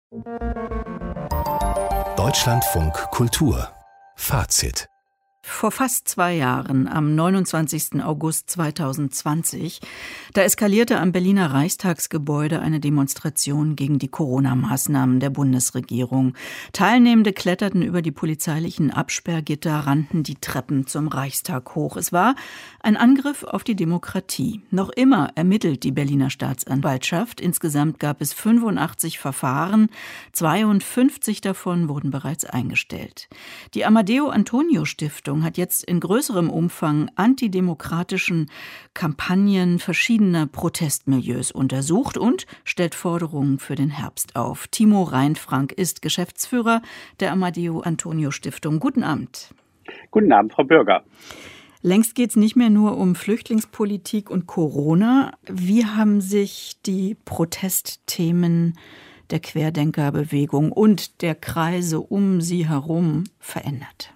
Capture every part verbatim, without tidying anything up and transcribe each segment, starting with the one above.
Deutschlandfunk Kultur Fazit. Vor fast zwei Jahren, am neunundzwanzigsten August zweitausendzwanzig, da eskalierte am Berliner Reichstagsgebäude eine Demonstration gegen die Corona-Maßnahmen der Bundesregierung. Teilnehmende kletterten über die polizeilichen Absperrgitter, rannten die Treppen zum Reichstag hoch. Es war ein Angriff auf die Demokratie. Noch immer ermittelt die Berliner Staatsanwaltschaft. Insgesamt gab es fünfundachtzig Verfahren, zweiundfünfzig davon wurden bereits eingestellt. Die Amadeo-Antonio-Stiftung hat jetzt in größerem Umfang antidemokratischen Kampagnen verschiedener Protestmilieus untersucht und stellt Forderungen für den Herbst auf. Timo Reinfrank ist Geschäftsführer der Amadeo-Antonio-Stiftung. Guten Abend. Guten Abend, Frau Bürger. Längst geht es nicht mehr nur um Flüchtlingspolitik und Corona. Wie haben sich die Protestthemen der Querdenkerbewegung und der Kreise um sie herum verändert?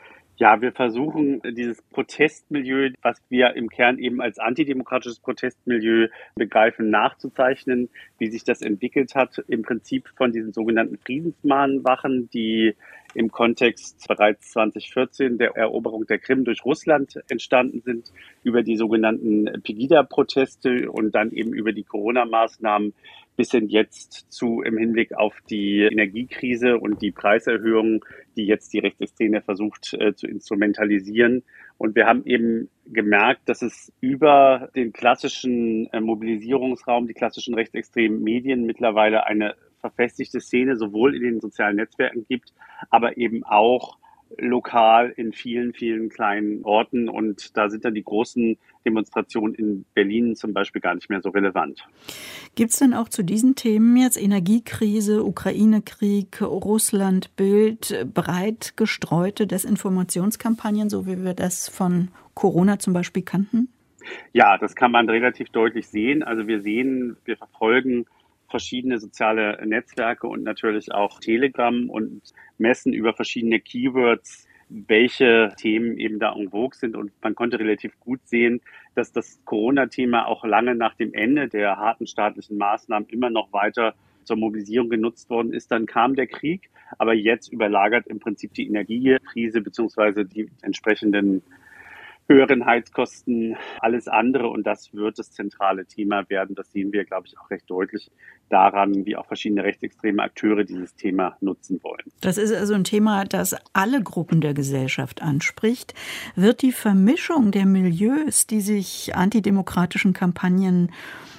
Ja, wir versuchen, dieses Protestmilieu, was wir im Kern eben als antidemokratisches Protestmilieu begreifen, nachzuzeichnen, wie sich das entwickelt hat, im Prinzip von diesen sogenannten Friedensmahnwachen, die im Kontext bereits zweitausendvierzehn der Eroberung der Krim durch Russland entstanden sind, über die sogenannten Pegida-Proteste und dann eben über die Corona-Maßnahmen bis hin jetzt zu im Hinblick auf die Energiekrise und die Preiserhöhungen, die jetzt die Rechtsextreme versucht äh, zu instrumentalisieren. Und wir haben eben gemerkt, dass es über den klassischen äh, Mobilisierungsraum, die klassischen rechtsextremen Medien mittlerweile eine verfestigte Szene sowohl in den sozialen Netzwerken gibt, aber eben auch lokal in vielen, vielen kleinen Orten. Und da sind dann die großen Demonstrationen in Berlin zum Beispiel gar nicht mehr so relevant. Gibt es denn auch zu diesen Themen jetzt Energiekrise, Ukraine-Krieg, Russland-Bild, breit gestreute Desinformationskampagnen, so wie wir das von Corona zum Beispiel kannten? Ja, das kann man relativ deutlich sehen. Also wir sehen, wir verfolgen verschiedene soziale Netzwerke und natürlich auch Telegram und messen über verschiedene Keywords, welche Themen eben da en vogue sind. Und man konnte relativ gut sehen, dass das Corona-Thema auch lange nach dem Ende der harten staatlichen Maßnahmen immer noch weiter zur Mobilisierung genutzt worden ist. Dann kam der Krieg, aber jetzt überlagert im Prinzip die Energiekrise beziehungsweise die entsprechenden höheren Heizkosten, alles andere. Und das wird das zentrale Thema werden. Das sehen wir, glaube ich, auch recht deutlich daran, wie auch verschiedene rechtsextreme Akteure dieses Thema nutzen wollen. Das ist also ein Thema, das alle Gruppen der Gesellschaft anspricht. Wird die Vermischung der Milieus, die sich antidemokratischen Kampagnen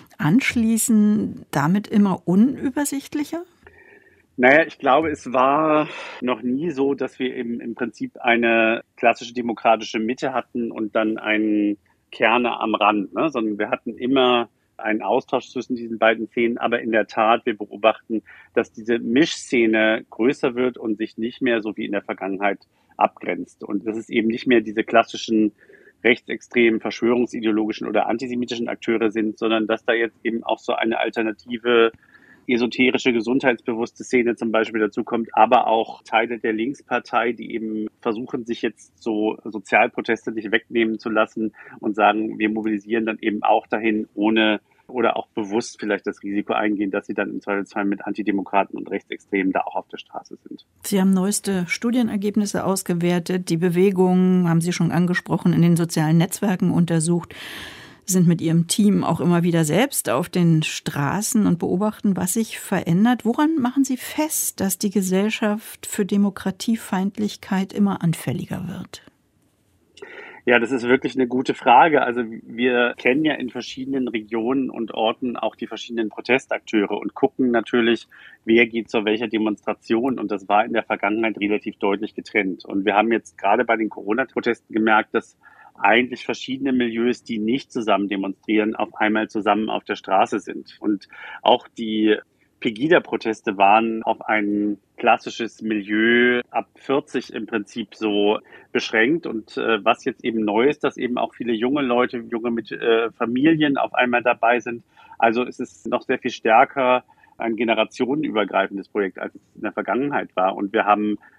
anschließen, damit immer unübersichtlicher? Naja, ich glaube, es war noch nie so, dass wir eben im Prinzip eine klassische demokratische Mitte hatten und dann einen Kerne am Rand, ne? Sondern wir hatten immer einen Austausch zwischen diesen beiden Szenen. Aber in der Tat, wir beobachten, dass diese Mischszene größer wird und sich nicht mehr so wie in der Vergangenheit abgrenzt. Und dass es eben nicht mehr diese klassischen rechtsextremen, verschwörungsideologischen oder antisemitischen Akteure sind, sondern dass da jetzt eben auch so eine alternative esoterische, gesundheitsbewusste Szene zum Beispiel dazu kommt, aber auch Teile der Linkspartei, die eben versuchen, sich jetzt so Sozialproteste nicht wegnehmen zu lassen und sagen, wir mobilisieren dann eben auch dahin, ohne oder auch bewusst vielleicht das Risiko eingehen, dass sie dann im Zweifelsfall mit Antidemokraten und Rechtsextremen da auch auf der Straße sind. Sie haben neueste Studienergebnisse ausgewertet, die Bewegungen, haben Sie schon angesprochen, in den sozialen Netzwerken untersucht, sind mit Ihrem Team auch immer wieder selbst auf den Straßen und beobachten, was sich verändert. Woran machen Sie fest, dass die Gesellschaft für Demokratiefeindlichkeit immer anfälliger wird? Ja, das ist wirklich eine gute Frage. Also wir kennen ja in verschiedenen Regionen und Orten auch die verschiedenen Protestakteure und gucken natürlich, wer geht zu welcher Demonstration. Und das war in der Vergangenheit relativ deutlich getrennt. Und wir haben jetzt gerade bei den Corona-Protesten gemerkt, dass eigentlich verschiedene Milieus, die nicht zusammen demonstrieren, auf einmal zusammen auf der Straße sind. Und auch die Pegida-Proteste waren auf ein klassisches Milieu ab vierzig im Prinzip so beschränkt. Und äh, was jetzt eben neu ist, dass eben auch viele junge Leute, junge mit äh, Familien auf einmal dabei sind. Also es ist noch sehr viel stärker ein generationenübergreifendes Projekt, als es in der Vergangenheit war. Und wir haben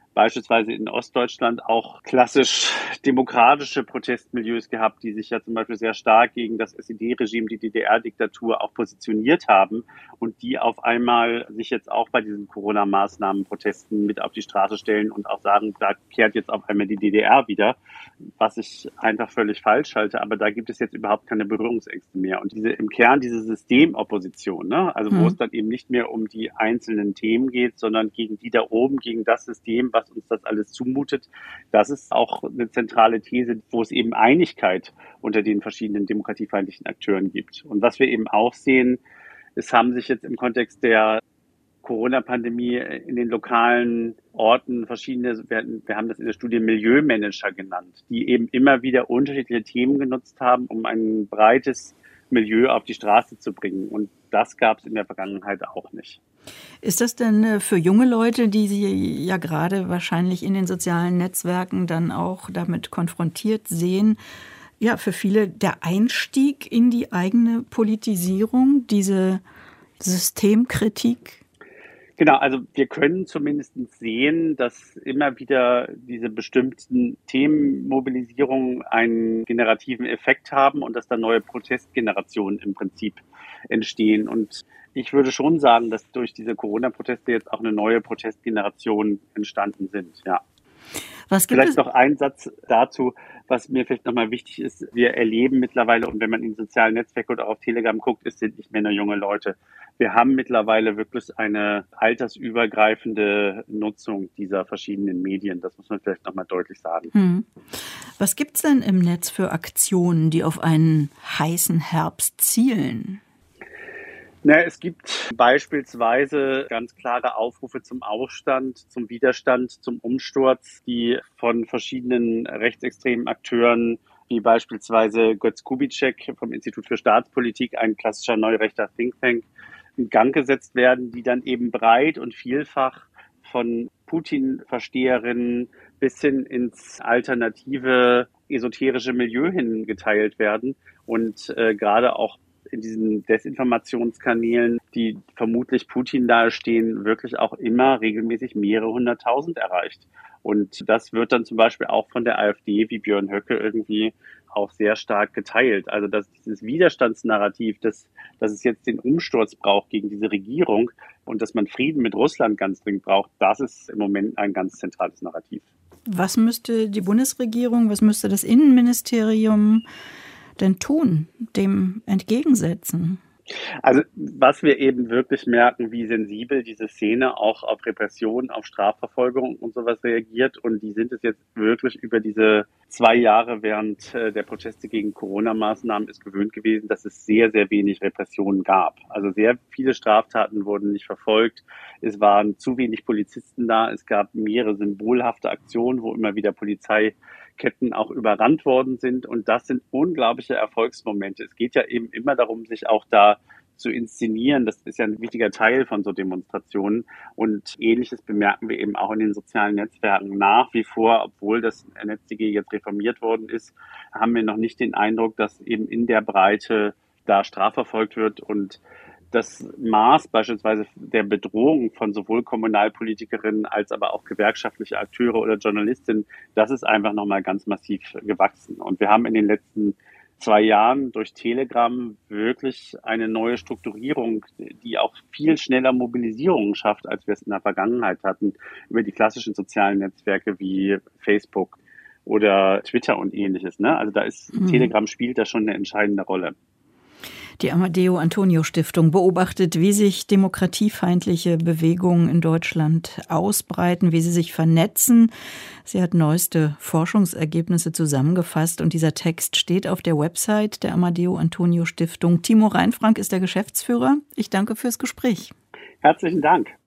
beispielsweise in Ostdeutschland auch klassisch demokratische Protestmilieus gehabt, die sich ja zum Beispiel sehr stark gegen das S E D-Regime, die D D R-Diktatur auch positioniert haben und die auf einmal sich jetzt auch bei diesen Corona-Maßnahmen, Protesten mit auf die Straße stellen und auch sagen, da kehrt jetzt auf einmal die D D R wieder, was ich einfach völlig falsch halte. Aber da gibt es jetzt überhaupt keine Berührungsängste mehr. Und diese im Kern diese Systemopposition, ne? Also wo mhm. es dann eben nicht mehr um die einzelnen Themen geht, sondern gegen die da oben, gegen das System, was uns das alles zumutet. Das ist auch eine zentrale These, wo es eben Einigkeit unter den verschiedenen demokratiefeindlichen Akteuren gibt. Und was wir eben auch sehen, es haben sich jetzt im Kontext der Corona-Pandemie in den lokalen Orten verschiedene, wir haben das in der Studie Milieumanager genannt, die eben immer wieder unterschiedliche Themen genutzt haben, um ein breites Milieu auf die Straße zu bringen. Und das gab es in der Vergangenheit auch nicht. Ist das denn für junge Leute, die Sie ja gerade wahrscheinlich in den sozialen Netzwerken dann auch damit konfrontiert sehen, ja, für viele der Einstieg in die eigene Politisierung, diese Systemkritik? Genau, also wir können zumindest sehen, dass immer wieder diese bestimmten Themenmobilisierungen einen generativen Effekt haben und dass da neue Protestgenerationen im Prinzip entstehen. Und ich würde schon sagen, dass durch diese Corona-Proteste jetzt auch eine neue Protestgeneration entstanden sind, ja. Was gibt vielleicht es? noch ein Satz dazu, was mir vielleicht nochmal wichtig ist. Wir erleben mittlerweile, und wenn man in sozialen Netzwerken oder auf Telegram guckt, es sind nicht mehr nur junge Leute. Wir haben mittlerweile wirklich eine altersübergreifende Nutzung dieser verschiedenen Medien. Das muss man vielleicht nochmal deutlich sagen. Hm. Was gibt's denn im Netz für Aktionen, die auf einen heißen Herbst zielen? Na, es gibt beispielsweise ganz klare Aufrufe zum Aufstand, zum Widerstand, zum Umsturz, die von verschiedenen rechtsextremen Akteuren, wie beispielsweise Götz Kubitschek vom Institut für Staatspolitik, ein klassischer neurechter Think Tank, in Gang gesetzt werden, die dann eben breit und vielfach von Putin-Versteherinnen bis hin ins alternative, esoterische Milieu hingeteilt werden und äh, gerade auch in diesen Desinformationskanälen, die vermutlich Putin nahestehen, wirklich auch immer regelmäßig mehrere hunderttausend erreicht. Und das wird dann zum Beispiel auch von der AfD, wie Björn Höcke, irgendwie auch sehr stark geteilt. Also dass dieses Widerstandsnarrativ, dass, dass es jetzt den Umsturz braucht gegen diese Regierung und dass man Frieden mit Russland ganz dringend braucht, das ist im Moment ein ganz zentrales Narrativ. Was müsste die Bundesregierung, was müsste das Innenministerium denn tun, dem entgegensetzen? Also was wir eben wirklich merken, wie sensibel diese Szene auch auf Repression, auf Strafverfolgung und sowas reagiert. Und die sind es jetzt wirklich über diese zwei Jahre während der Proteste gegen Corona-Maßnahmen ist gewöhnt gewesen, dass es sehr, sehr wenig Repressionen gab. Also sehr viele Straftaten wurden nicht verfolgt. Es waren zu wenig Polizisten da. Es gab mehrere symbolhafte Aktionen, wo immer wieder Polizeiketten auch überrannt worden sind. Und das sind unglaubliche Erfolgsmomente. Es geht ja eben immer darum, sich auch da zu inszenieren. Das ist ja ein wichtiger Teil von so Demonstrationen. Und Ähnliches bemerken wir eben auch in den sozialen Netzwerken. Nach wie vor, obwohl das N S D G jetzt reformiert worden ist, haben wir noch nicht den Eindruck, dass eben in der Breite da strafverfolgt wird. Und das Maß beispielsweise der Bedrohung von sowohl Kommunalpolitikerinnen als aber auch gewerkschaftliche Akteure oder Journalistinnen, das ist einfach nochmal ganz massiv gewachsen. Und wir haben in den letzten zwei Jahren durch Telegram wirklich eine neue Strukturierung, die auch viel schneller Mobilisierungen schafft, als wir es in der Vergangenheit hatten, über die klassischen sozialen Netzwerke wie Facebook oder Twitter und ähnliches. Ne? Also da ist mhm. Telegram spielt da schon eine entscheidende Rolle. Die Amadeo-Antonio-Stiftung beobachtet, wie sich demokratiefeindliche Bewegungen in Deutschland ausbreiten, wie sie sich vernetzen. Sie hat neueste Forschungsergebnisse zusammengefasst und dieser Text steht auf der Website der Amadeo-Antonio-Stiftung. Timo Reinfrank ist der Geschäftsführer. Ich danke fürs Gespräch. Herzlichen Dank.